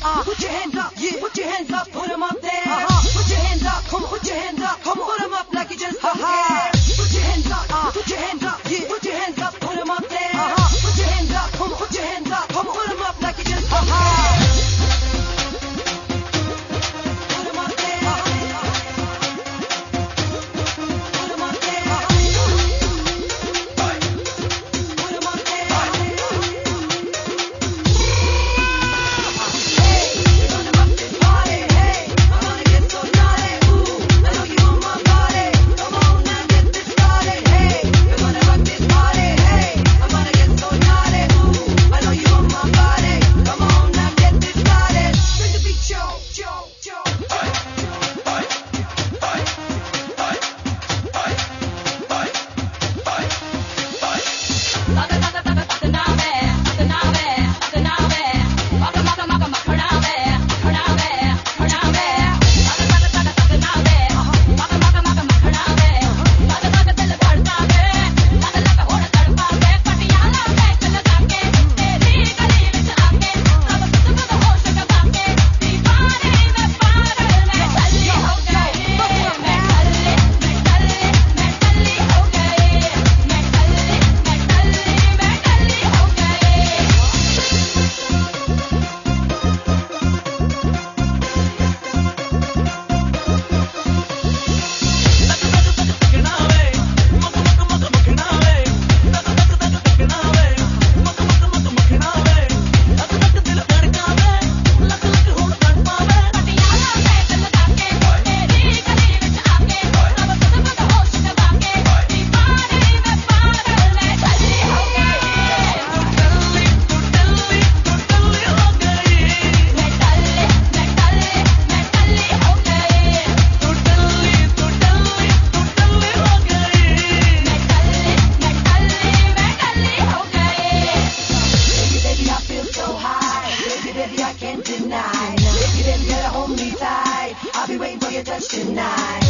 Put your hands up, yeah. Put your hands up, put 'em up there. Put your hands up, come on. Put your hands up, come on. Put 'em up like you just don't care. Put your hands up, put your hands up, yeah. Put your hands up, put 'em up there. Put your hands up, come on. Put your hands up, come on. Put 'em up like you just don't care. Put 'em up there. Put 'em up there. Put 'em up there. Baby, I can't deny. If you didn't get a hold me tight, I'll be waiting for your touch tonight.